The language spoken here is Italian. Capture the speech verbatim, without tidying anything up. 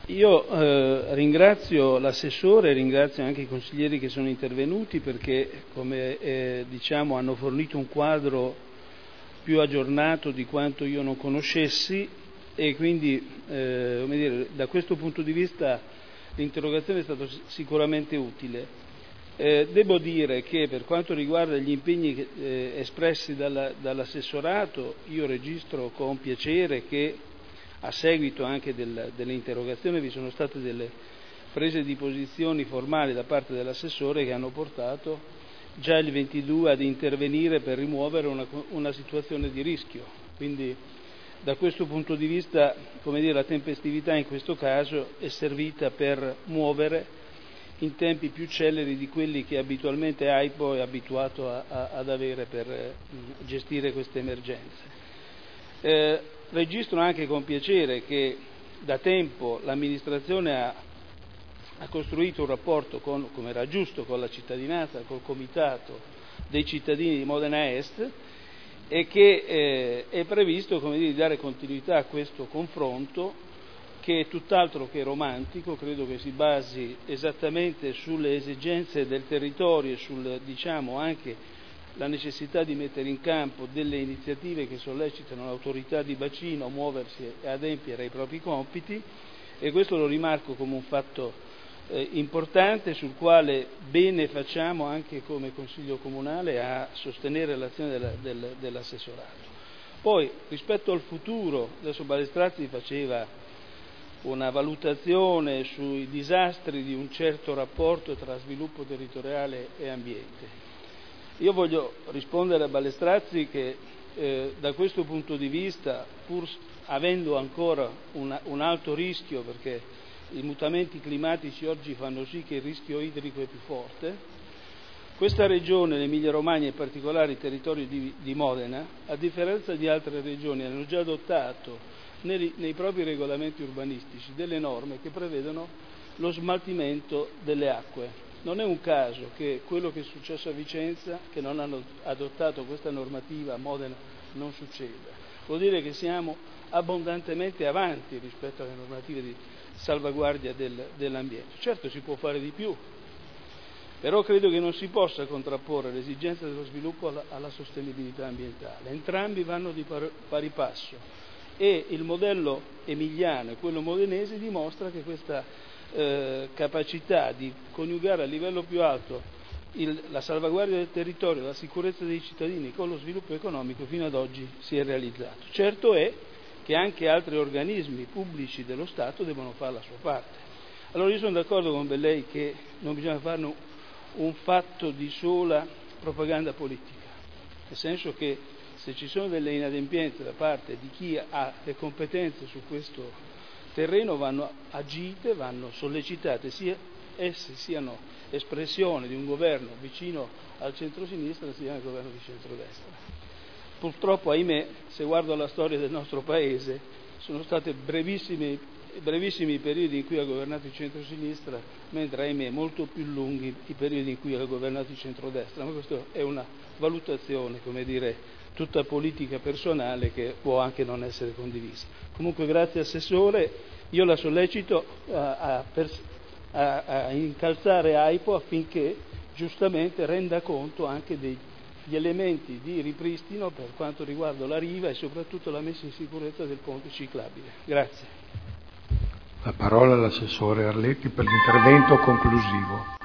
Io eh, ringrazio l'assessore e ringrazio anche i consiglieri che sono intervenuti perché, come eh, diciamo, hanno fornito un quadro più aggiornato di quanto io non conoscessi e quindi eh, come dire, da questo punto di vista l'interrogazione è stata sicuramente utile. Eh, devo dire che per quanto riguarda gli impegni che, eh, espressi dalla, dall'assessorato, io registro con piacere che a seguito anche del, dell'interrogazione vi sono state delle prese di posizioni formali da parte dell'assessore che hanno portato già il ventidue ad intervenire per rimuovere una, una situazione di rischio. Quindi da questo punto di vista, come dire, la tempestività in questo caso è servita per muovere in tempi più celeri di quelli che abitualmente AIPO è abituato a, a, ad avere per eh, gestire queste emergenze. Eh, registro anche con piacere che da tempo l'amministrazione ha, ha costruito un rapporto, con, come era giusto, con la cittadinanza, col comitato dei cittadini di Modena Est e che eh, è previsto, come dire, di dare continuità a questo confronto che è tutt'altro che romantico, credo che si basi esattamente sulle esigenze del territorio e sul, diciamo, anche la necessità di mettere in campo delle iniziative che sollecitano l'autorità di bacino a muoversi e adempiere ai propri compiti, e questo lo rimarco come un fatto eh, importante sul quale bene facciamo anche come Consiglio Comunale a sostenere l'azione della, del, dell'assessorato. Poi rispetto al futuro, adesso Balestrazzi faceva una valutazione sui disastri di un certo rapporto tra sviluppo territoriale e ambiente. Io voglio rispondere a Balestrazzi che eh, da questo punto di vista, pur avendo ancora una, un alto rischio, perché i mutamenti climatici oggi fanno sì che il rischio idrico è più forte, questa regione, l'Emilia Romagna, in particolare il territorio di, di Modena, a differenza di altre regioni, hanno già adottato nei, nei propri regolamenti urbanistici delle norme che prevedono lo smaltimento delle acque. Non è un caso che quello che è successo a Vicenza, che non hanno adottato questa normativa, a Modena non succeda. Vuol dire che siamo abbondantemente avanti rispetto alle normative di salvaguardia del, dell'ambiente. Certo si può fare di più, però credo che non si possa contrapporre l'esigenza dello sviluppo alla, alla sostenibilità ambientale. Entrambi vanno di par, pari passo e il modello emiliano e quello modenese dimostra che questa Eh, capacità di coniugare a livello più alto il, la salvaguardia del territorio, la sicurezza dei cittadini con lo sviluppo economico fino ad oggi si è realizzato. Certo è che anche altri organismi pubblici dello Stato devono fare la sua parte. Allora io sono d'accordo con Bellei che non bisogna farne un, un fatto di sola propaganda politica, nel senso che se ci sono delle inadempienze da parte di chi ha le competenze su questo terreno vanno agite, vanno sollecitate, sia esse siano espressione di un governo vicino al centro-sinistra sia al governo di centrodestra. Purtroppo, ahimè, se guardo la storia del nostro Paese, sono stati brevissimi, brevissimi periodi in cui ha governato il centro-sinistra, mentre, ahimè, molto più lunghi i periodi in cui ha governato il centrodestra. Ma questa è una valutazione, come dire, tutta politica personale che può anche non essere condivisa. Comunque grazie Assessore, io la sollecito a, a, a, a incalzare AIPO affinché giustamente renda conto anche degli elementi di ripristino per quanto riguarda la riva e soprattutto la messa in sicurezza del ponte ciclabile. Grazie. La parola all'Assessore Arletti per l'intervento conclusivo.